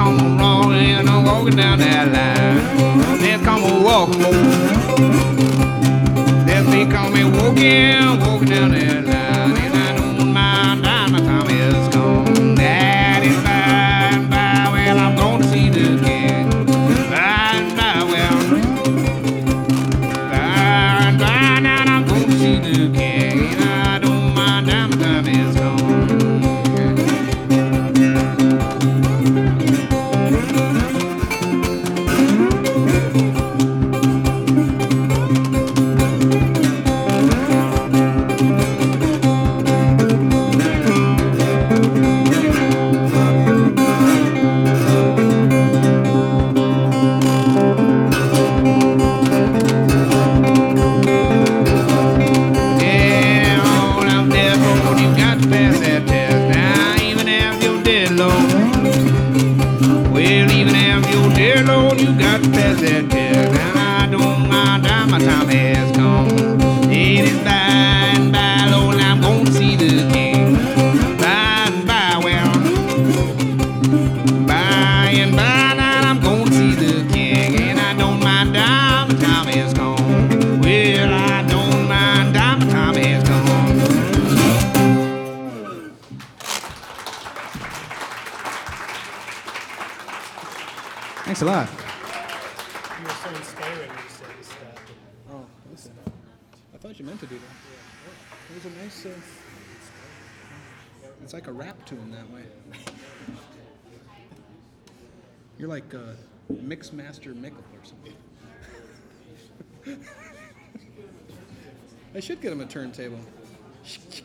come on rolling, walking down that line. Let's come on walking, let's be coming walking down that line. And I don't mind time, my time is gone. That is by and by, well, I'm gonna see the king. By and by, well, by and by, now I'm gonna see the king. And I don't mind time, my time is gone. My time has come. It is by and by, Lord, I'm going to see the king. By and by, well, by and by, now I'm going to see the king. And I don't mind time, my time has come. Well, I don't mind time, my time has come. Thanks a lot. You were so inspiring when you said this stuff. Oh, listen. I thought you meant to do that. It was a nice. It's like a rap tune that way. You're like Mix Master Mickle or something. I should get him a turntable.